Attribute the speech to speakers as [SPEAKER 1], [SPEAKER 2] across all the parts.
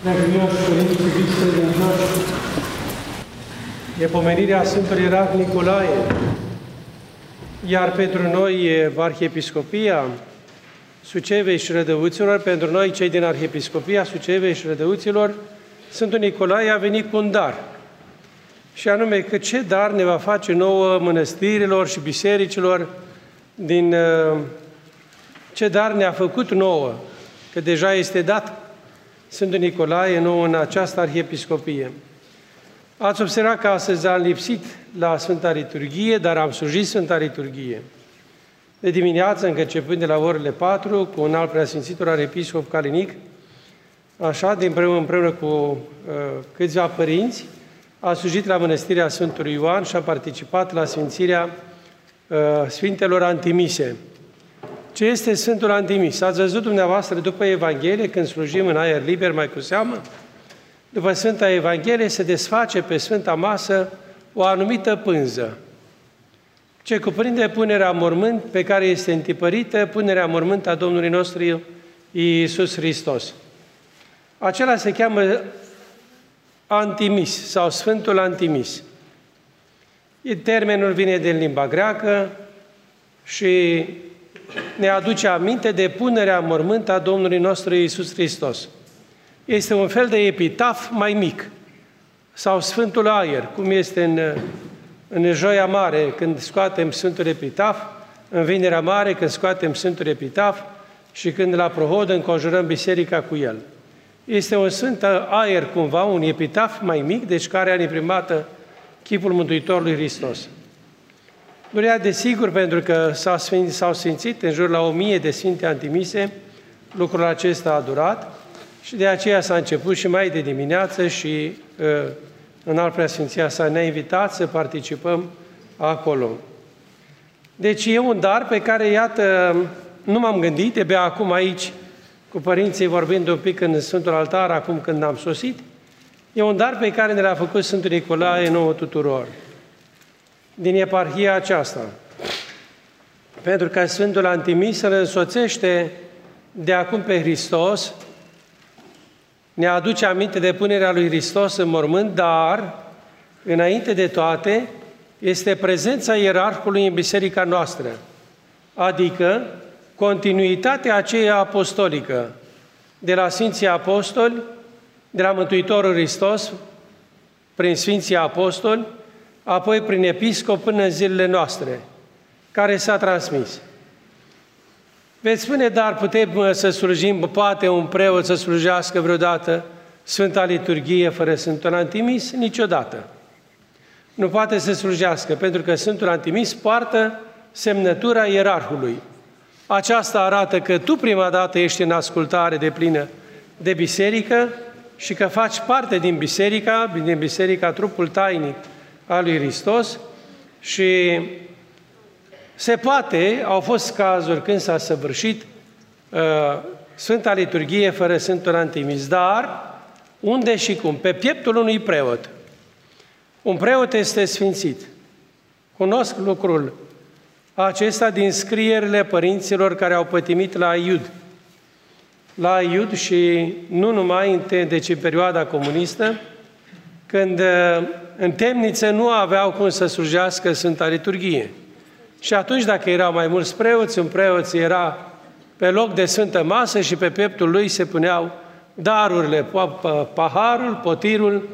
[SPEAKER 1] Preacuvioși Părinți iubiți credincioși, e pomenirea Sfântului Ierarh Nicolae, iar pentru noi, Arhiepiscopia Sucevei și Rădăuților, pentru noi, cei din Arhiepiscopia Sucevei și Rădăuților, Sfântul Nicolae a venit cu un dar. Și anume că ce dar ne va face nouă mănăstirilor și bisericilor, ce dar ne-a făcut nouă, că deja este dat Sfântul Nicolae nouă în această Arhiepiscopie. Ați observat că astăzi am lipsit la Sfânta Liturghie, dar am slujit Sfânta Liturghie. De dimineață, începând de la orele 4, cu un alt preasfințitor arhiepiscop Calinic, așa, împreună cu câțiva părinți, a slujit la Mănăstirea Sfântului Ioan și a participat la sfințirea Sfintelor Antimise. Ce este Sfântul Antimis? Ați văzut dumneavoastră după Evanghelie, când slujim în aer liber, mai cu seamă, după Sfânta Evanghelie se desface pe Sfânta Masă o anumită pânză, ce cuprinde punerea în mormânt, pe care este întipărită punerea în mormânt a Domnului nostru Iisus Hristos. Acela se cheamă Antimis sau Sfântul Antimis. Termenul vine din limba greacă și ne aduce aminte de punerea în mormânt a Domnului nostru Iisus Hristos. Este un fel de epitaf mai mic, sau Sfântul Aer, cum este în Joia Mare, când scoatem Sfântul Epitaf, în Vinerea Mare, când scoatem Sfântul Epitaf și când la Prohod înconjurăm biserica cu el. Este un Sfânt Aer, cumva, un epitaf mai mic, deci care are imprimată chipul Mântuitorului Hristos. Durea desigur, pentru că s-au sfințit în jur la 1000 de Sfinte Antimise, lucrul acesta a durat și de aceea s-a început și mai de dimineață și în al preasfinția sa ne-a invitat să participăm acolo. Deci e un dar pe care, iată, nu m-am gândit, de acum aici, cu părinții vorbind un pic în Sfântul Altar, acum când am sosit, e un dar pe care ne l-a făcut Sfântul Nicolae nouă tuturor, din eparhia aceasta. Pentru că Sfântul Antimis îl însoțește de acum pe Hristos, ne aduce aminte de punerea lui Hristos în mormânt, dar, înainte de toate, este prezența ierarhului în biserica noastră, adică continuitatea aceea apostolică, de la Sfinții Apostoli, de la Mântuitorul Hristos, prin Sfinții Apostoli, apoi prin episcop până în zilele noastre, care s-a transmis. Veți spune, dar putem să slujim, poate un preot să slujească vreodată Sfânta Liturghie fără Sfântul Antimis? Niciodată. Nu poate să slujească, pentru că Sfântul Antimis poartă semnătura ierarhului. Aceasta arată că tu prima dată ești în ascultare deplină de biserică și că faci parte din biserica, trupul tainic al lui Hristos și se poate, au fost cazuri când s-a săvârșit Sfânta Liturghie fără Sfântul Antimis, dar unde și cum? Pe pieptul unui preot. Un preot este sfințit. Cunosc lucrul acesta din scrierile părinților care au pătimit la Aiud. La Aiud și nu numai deci în perioada comunistă, când în temniță nu aveau cum să slujească Sfânta Liturghie. Și atunci, dacă erau mai mulți preoți, un preot era pe loc de Sfântă Masă și pe pieptul lui se puneau darurile, paharul, potirul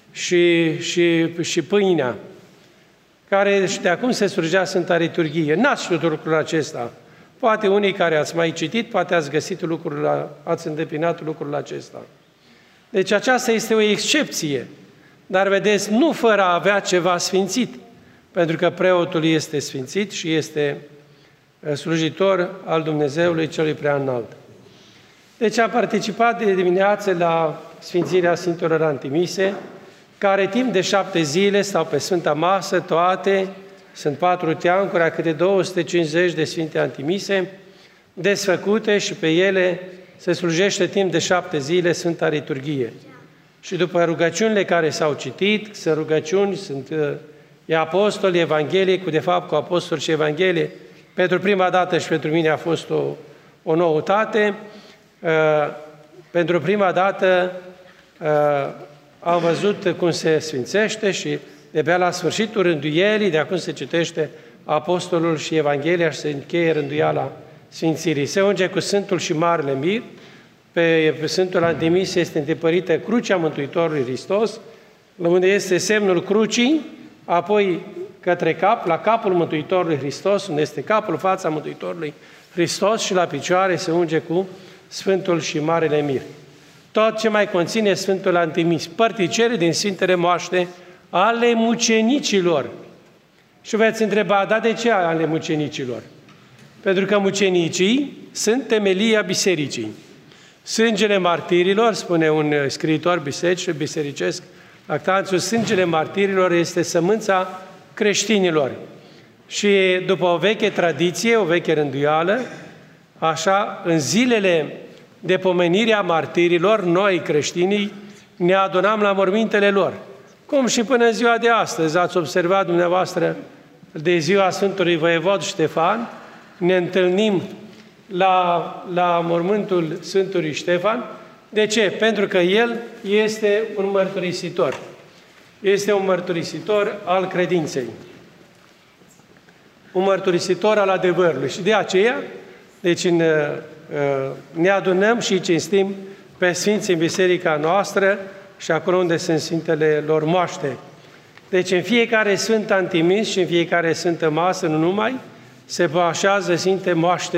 [SPEAKER 1] și pâinea, care și de acum se slujea Sfânta Liturghie. N-ați știut lucrul acesta. Poate unii care ați mai citit, poate ați găsit ați îndeplinat lucrul acesta. Deci aceasta este o excepție. Dar vedeți, nu fără a avea ceva sfințit, pentru că preotul este sfințit și este slujitor al Dumnezeului Celui Preaînalt. Deci am participat de dimineață la sfințirea Sfintelor Antimise, care timp de 7 zile stau pe Sfânta Masă, toate, sunt 4 teancuri, câte 250 de Sfinte Antimise, desfăcute și pe ele se slujește timp de 7 zile Sfânta Liturghie. Și după rugăciunile care s-au citit, sunt rugăciuni, e apostoli, Evanghelie, de fapt cu apostoli și Evanghelie, pentru prima dată și pentru mine a fost o noutate, pentru prima dată am văzut cum se sfințește și de-abia la sfârșitul rânduielii, de acum se citește Apostolul și Evanghelia și se încheie rânduiala sfințirii. Se unge cu Sfântul și Marele Mir, pe Sfântul Antimis este întipărită crucea Mântuitorului Hristos, unde este semnul crucii, apoi către cap, la capul Mântuitorului Hristos, unde este capul, fața Mântuitorului Hristos, și la picioare se unge cu Sfântul și Marele Mir. Tot ce mai conține Sfântul Antimis, părticele din Sfintele Moaște ale mucenicilor. Și veți întreba, dar de ce ale mucenicilor? Pentru că mucenicii sunt temelia bisericii. Sângele martirilor, spune un scriitor bisericesc, Lactanțius, sângele martirilor este sămânța creștinilor. Și după o veche tradiție, o veche rânduială, așa, în zilele de pomenire a martirilor, noi creștinii ne adunam la mormintele lor. Cum și până în ziua de astăzi, ați observat dumneavoastră, de ziua Sfântului Voievod Ștefan, ne întâlnim la mormântul Sfântului Ștefan. De ce? Pentru că el este un mărturisitor. Este un mărturisitor al credinței. Un mărturisitor al adevărului. Și de aceea, deci ne adunăm și cinstim pe Sfinții în biserica noastră și acolo unde sunt Sfintele lor moaște. Deci în fiecare Sfânt Antimis și în fiecare Sfântă Masă, nu numai, se așează Sfinte moaște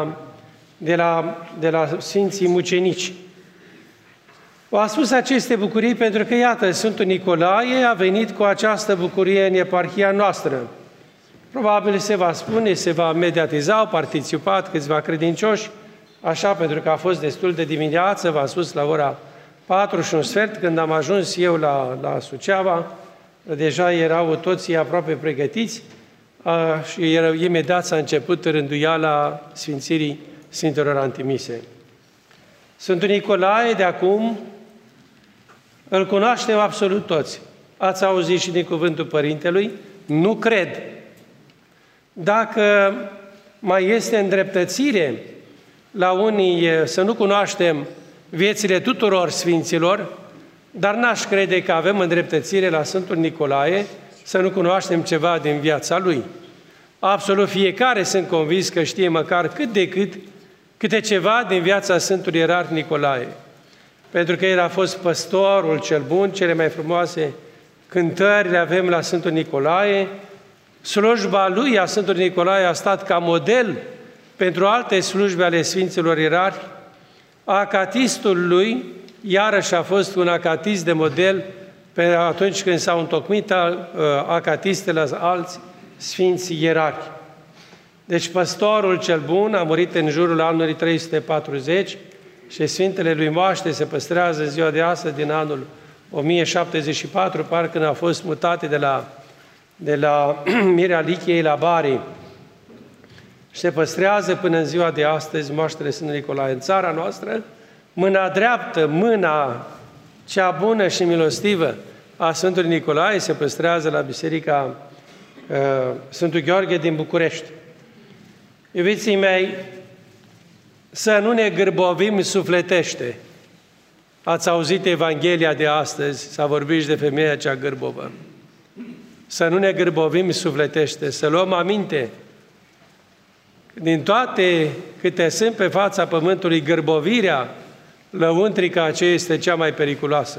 [SPEAKER 1] de la Sfinții mucenici. V-am spus aceste bucurii pentru că, iată, Sfântul Nicolae a venit cu această bucurie în eparhia noastră. Probabil se va spune, se va mediatiza, au participat câțiva credincioși, așa, pentru că a fost destul de dimineață, v-am spus, la ora 4:15, când am ajuns eu la Suceava, deja erau toți aproape pregătiți și imediat s-a început rânduiala sfințirii Sfintelor Antimise. Sfântul Nicolae de acum îl cunoaștem absolut toți. Ați auzit și din cuvântul Părintelui? Nu cred. Dacă mai este îndreptățire la unii să nu cunoaștem viețile tuturor sfinților, dar n-aș crede că avem îndreptățire la Sfântul Nicolae să nu cunoaștem ceva din viața lui. Absolut fiecare sunt convins că știe măcar cât de câte ceva din viața Sfântului Ierarh Nicolae. Pentru că el a fost păstorul cel bun, cele mai frumoase cântări le avem la Sfântul Nicolae. Slujba lui, a Sfântului Nicolae, a stat ca model pentru alte slujbe ale Sfinților Ierarhi. Acatistul lui, iarăși a fost un acatist de model pe atunci când s-au întocmit acatistele la alți Sfinți Ierarhi. Deci păstorul cel bun a murit în jurul anului 340 și Sfintele lui moaște se păstrează în ziua de astăzi din anul 1074, parcă când au fost mutate de la Mirea Lichiei la Bari. Și se păstrează până în ziua de astăzi moaștele Sfântului Nicolae. În țara noastră, mâna dreaptă, mâna cea bună și milostivă a Sfântului Nicolae se păstrează la Biserica Sfântul Gheorghe din București. Iubiții mei, să nu ne gârbovim sufletește. Ați auzit Evanghelia de astăzi, s-a vorbit și de femeia cea gârbovă. Să nu ne gârbovim sufletește, să luăm aminte. Din toate câte sunt pe fața pământului, gârbovirea lăuntrică aceea este cea mai periculoasă.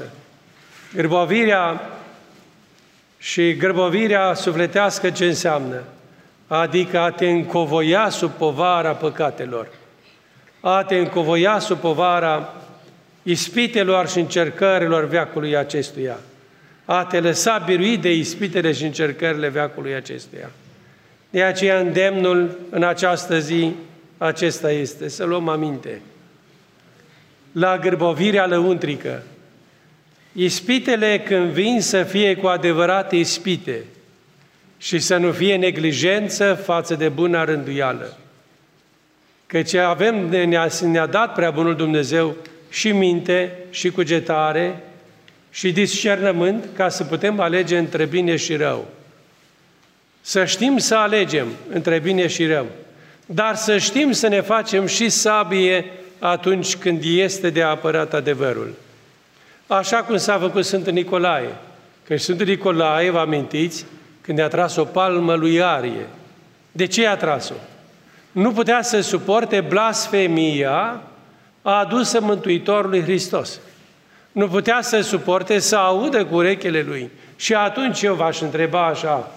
[SPEAKER 1] Gârbovirea sufletească ce înseamnă? Adică a te încovoia sub povara păcatelor, a te încovoia sub povara ispitelor și încercărilor veacului acestuia, a te lăsa biruit de ispitele și încercările veacului acestuia. De aceea îndemnul în această zi acesta este să luăm aminte. La gârbovirea lăuntrică, ispitele când vin să fie cu adevărat ispite și să nu fie neglijență față de buna rânduială. Căci ne-a dat prea bunul Dumnezeu și minte, și cugetare, și discernământ ca să putem alege între bine și rău. Să știm să alegem între bine și rău, dar să știm să ne facem și sabie atunci când este de apărat adevărul. Așa cum s-a făcut Sfântul Nicolae. Că Sfântul Nicolae, vă amintiți, când i-a tras o palmă lui Arie. De ce i-a tras-o? Nu putea să suporte blasfemia adusă Mântuitorului Hristos. Nu putea să suporte să audă cu urechile lui. Și atunci eu v-aș întreba așa,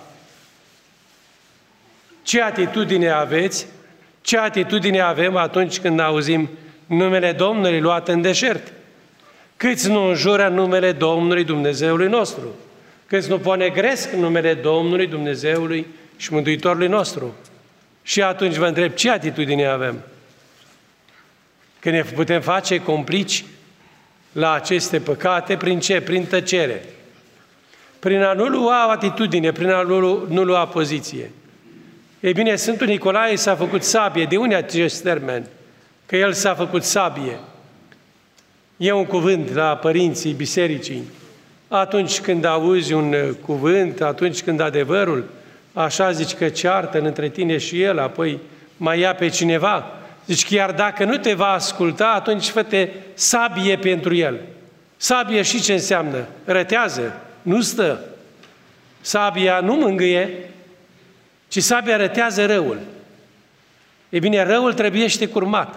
[SPEAKER 1] ce atitudine aveți, ce atitudine avem atunci când auzim numele Domnului luat în deșert? Câți nu înjură numele Domnului Dumnezeului nostru? Câți nu ponegresc numele Domnului Dumnezeului și Mântuitorului nostru? Și atunci vă întreb, ce atitudine avem? Că ne putem face complici la aceste păcate, prin ce? Prin tăcere. Prin a nu lua atitudine, prin a nu lua poziție. Ei bine, Sfântul Nicolae s-a făcut sabie. De unde acest termen? Că el s-a făcut sabie. E un cuvânt la părinții bisericii. Atunci când auzi un cuvânt, atunci când adevărul, așa zici că ceartă între tine și el, apoi mai ia pe cineva. Zici că iar dacă nu te va asculta, atunci fă-te sabie pentru el. Sabie și ce înseamnă? Rătează, nu stă. Sabia nu mângâie, ci sabia rătează răul. E bine, răul trebuiește curmat.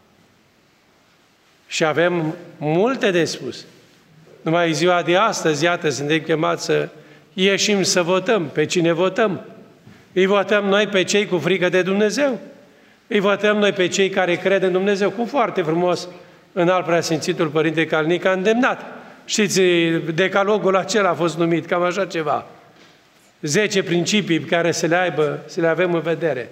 [SPEAKER 1] Și avem multe de spus. Numai ziua de astăzi, iată, suntem chemați să ieșim să votăm. Pe cine votăm? Îi votăm noi pe cei cu frică de Dumnezeu. Îi votăm noi pe cei care cred în Dumnezeu. Cum foarte frumos în al preasfințitul Părinte Calnic a îndemnat. Știți, decalogul acela a fost numit, cam așa ceva. 10 principii pe care să le avem în vedere.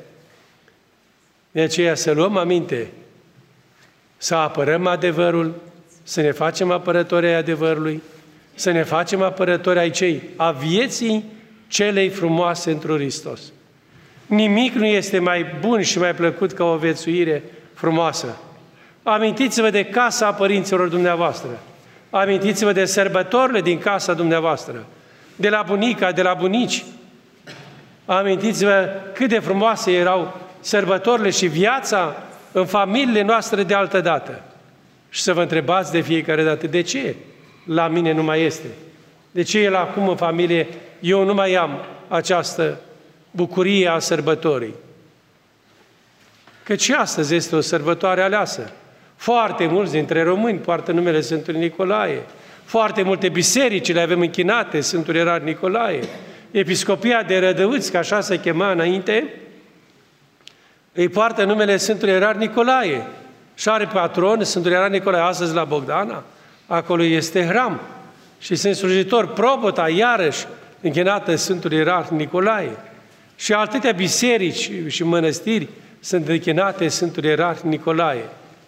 [SPEAKER 1] De aceea să luăm aminte, să apărăm adevărul, să ne facem apărători ai adevărului, să ne facem apărători ai cei, a vieții celei frumoase într-un Hristos. Nimic nu este mai bun și mai plăcut ca o viețuire frumoasă. Amintiți-vă de casa părinților dumneavoastră. Amintiți-vă de sărbătorile din casa dumneavoastră, de la bunica, de la bunici. Amintiți-vă cât de frumoase erau sărbătorile și viața în familiile noastre de altă dată. Și să vă întrebați de fiecare dată, de ce la mine nu mai este? De ce el acum în familie, eu nu mai am această bucurie a sărbătorii? Căci și astăzi este o sărbătoare aleasă. Foarte mulți dintre români poartă numele Sfântului Nicolae. Foarte multe biserici le avem închinate, Sfântul Ierar Nicolae. Episcopia de Rădăuți, că așa se chema înainte, îi poartă numele Sfântului Ierar Nicolae. Și are patron Sfântul Ierar Nicolae astăzi la Bogdana. Acolo este hram. Și sunt slujitori Probota, iarăși, închinată Sfântul Ierar Nicolae. Și atâtea biserici și mănăstiri sunt închinate Sfântul Ierar Nicolae.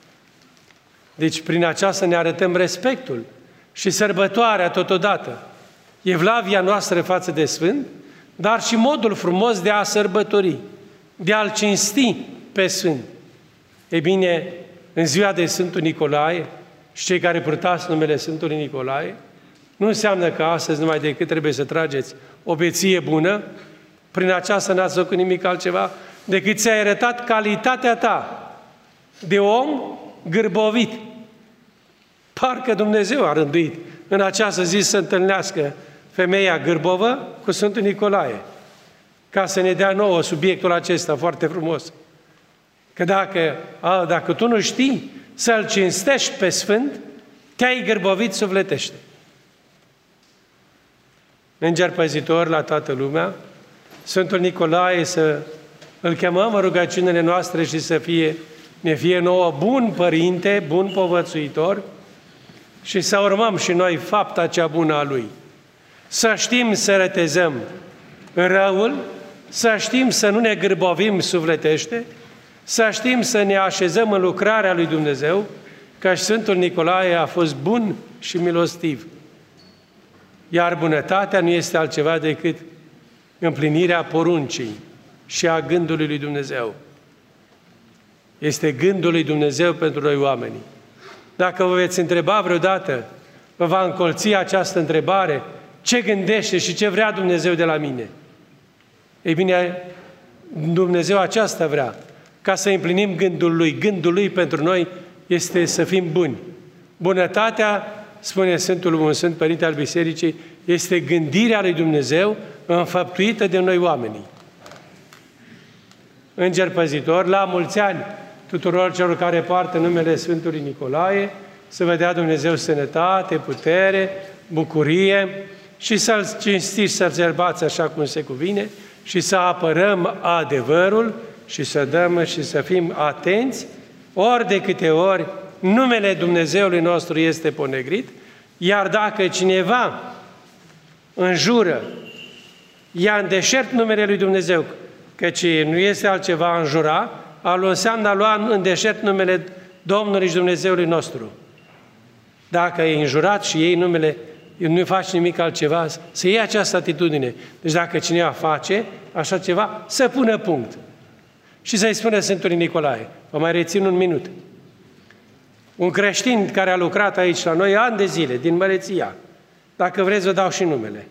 [SPEAKER 1] Deci prin aceasta ne arătăm respectul și sărbătoarea totodată. Evlavia noastră față de Sfânt, dar și modul frumos de a sărbători, de a-L cinsti pe Sfânt. Ei bine, în ziua de Sfântul Nicolae, și cei care purtați numele Sfântului Nicolae, nu înseamnă că astăzi numai decât trebuie să trageți o beție bună, prin aceasta n-ați făcut nimic altceva, decât ți-ai arătat calitatea ta de om gârbovit. Parcă Dumnezeu a rânduit în această zi să întâlnească femeia gârbovă cu Sfântul Nicolae, ca să ne dea nouă subiectul acesta foarte frumos. Că dacă tu nu știi să-L cinstești pe Sfânt, te-ai gârbovit sufletește. Înger păzitor la toată lumea, Sfântul Nicolae să îl chemăm în rugăciunile noastre și să ne fie nouă bun părinte, bun povățuitor și să urmăm și noi fapta cea bună a Lui. Să știm să rătezăm răul, să știm să nu ne gârbovim sufletește, să știm să ne așezăm în lucrarea lui Dumnezeu, că Sfântul Nicolae a fost bun și milostiv. Iar bunătatea nu este altceva decât împlinirea poruncii și a gândului lui Dumnezeu. Este gândul lui Dumnezeu pentru noi oamenii. Dacă vă veți întreba vreodată, vă va încolți această întrebare, ce gândește și ce vrea Dumnezeu de la mine? Ei bine, Dumnezeu aceasta vrea, ca să împlinim gândul Lui. Gândul Lui pentru noi este să fim buni. Bunătatea spune Sfântul un Sfânt Părinte al Bisericii, este gândirea lui Dumnezeu înfăptuită de noi oamenii. Înger păzitor, la mulți ani tuturor celor care poartă numele Sfântului Nicolae, să vă dea Dumnezeu sănătate, putere, bucurie și să-L cinstiți, să-L serbați așa cum se cuvine și să apărăm adevărul și să dăm și să fim atenți ori de câte ori numele Dumnezeului nostru este ponegrit, iar dacă cineva înjură, ia în deșert numele lui Dumnezeu, căci nu este altceva a înjura, înseamnă a lua în deșert numele Domnului și Dumnezeului nostru. Dacă e înjurat și iei numele, nu faci nimic altceva, să iei această atitudine. Deci dacă cineva face așa ceva, să pună punct. Și să-i spună Sfântului Nicolae, vă mai rețin un minut. Un creștin care a lucrat aici la noi ani de zile, din Măreția, dacă vreți vă dau și numele,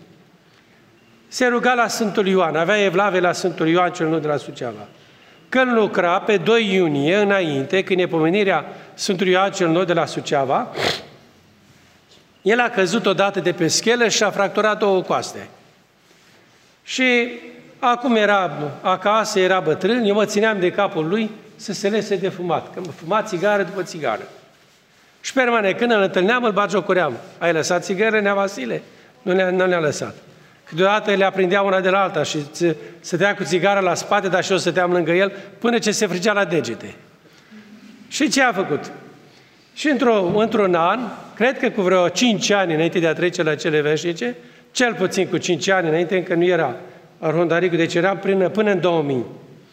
[SPEAKER 1] se ruga la Sfântul Ioan, avea evlave la Sfântul Ioan, cel nou de la Suceava. Când lucra pe 2 iunie, înainte, când e pomenirea Sfântului Ioan cel nou de la Suceava, el a căzut odată de pe schelă și a fracturat 2 coaste. Și acum era acasă, era bătrân, eu mă țineam de capul lui să se lese de fumat, că fuma țigară după țigară. Și permanent, când îl întâlneam, îl batjocoream. Ai lăsat țigară, Nea Vasile? Nu le-a lăsat. Câteodată le aprindea una de la alta și stătea cu țigară la spate, dar și eu stăteam lângă el, până ce se frigea la degete. Și ce a făcut? Și într-un an, cred că cu vreo 5 ani înainte de a trece la cele veșnice, cel puțin cu 5 ani înainte, încă nu era arhondaricul, deci era până în 2000.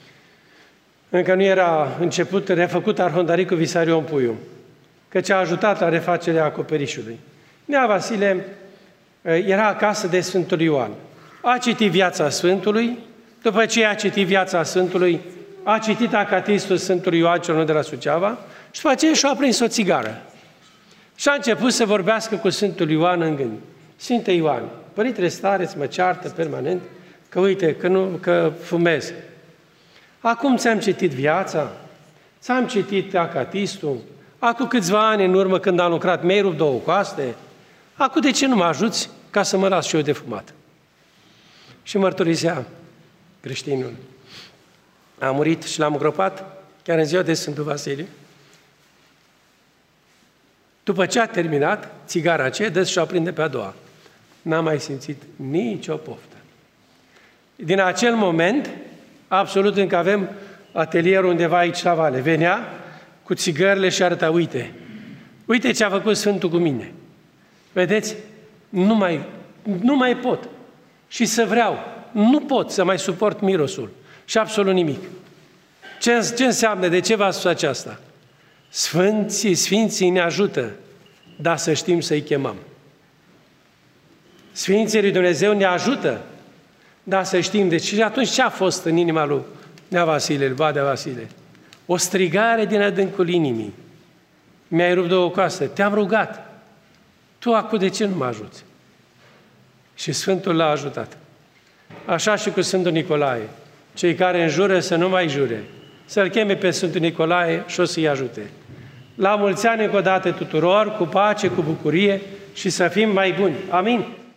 [SPEAKER 1] Încă nu era refăcut arhondaricul Visarion Puiu, căci a ajutat la refacerea acoperișului. Nea Vasile era acasă de Sfântul Ioan. A citit viața Sfântului, după ce a citit viața Sfântului, a citit acatistul Sfântului Ioan cel nou de la Suceava și după aceea și-a aprins o țigară. Și a început să vorbească cu Sfântul Ioan în gând. Sfinte Ioan, Părintele Stareț mă ceartă permanent că uite, că fumez. Acum ți-am citit viața, ți-am citit acatistul, acum câțiva ani în urmă când am lucrat mi-ai rupt 2 coaste, acum de ce nu mă ajuți ca să mă las și eu de fumat? Și mărturisea creștinul. A murit și l-am îngropat chiar în ziua de Sfântul Vasile. După ce a terminat, țigara aceea dă și o aprinde pe a doua. N-am mai simțit nicio poftă. Din acel moment, absolut încă avem atelierul undeva aici la Vale. Venea cu țigările și arăta, uite ce a făcut Sfântul cu mine. Vedeți? Nu mai pot. Și să vreau. Nu pot să mai suport mirosul. Și absolut nimic. Ce înseamnă? De ce v-a spus aceasta? Sfinții ne ajută, dar să știm să-i chemăm. Sfinții lui Dumnezeu ne ajută, dar să știm. Deci și atunci ce a fost în inima lui Nea Vasile, lui Badea Vasile? O strigare din adâncul inimii. Mi-ai rupt 2 coaste, te-am rugat. Tu acum de ce nu mă ajuți? Și Sfântul l-a ajutat. Așa și cu Sfântul Nicolae. Cei care înjură să nu mai jure. Să-l cheme pe Sfântul Nicolae și o să-i ajute. La mulți ani încă o dată tuturor, cu pace, cu bucurie și să fim mai buni. Amin.